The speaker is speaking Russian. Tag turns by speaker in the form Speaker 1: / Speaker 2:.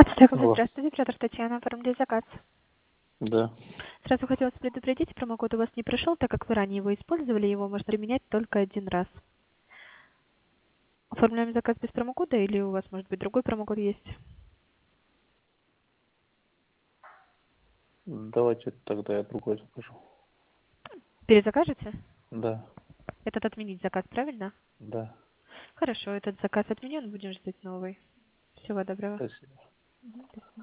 Speaker 1: Алло.
Speaker 2: Здравствуйте, Петр, Татьяна, оформили заказ.
Speaker 1: Да.
Speaker 2: Сразу хотелось предупредить, промокод у вас не прошел, так как вы ранее его использовали, его можно применять только один раз. Оформляем заказ без промокода или у вас, может быть, другой промокод есть?
Speaker 1: Давайте тогда я другой закажу.
Speaker 2: Перезакажете?
Speaker 1: Да.
Speaker 2: Этот отменить заказ, правильно?
Speaker 1: Да.
Speaker 2: Хорошо, этот заказ отменен, будем ждать новый. Всего доброго.
Speaker 1: Спасибо.
Speaker 2: Мгм, до свидания.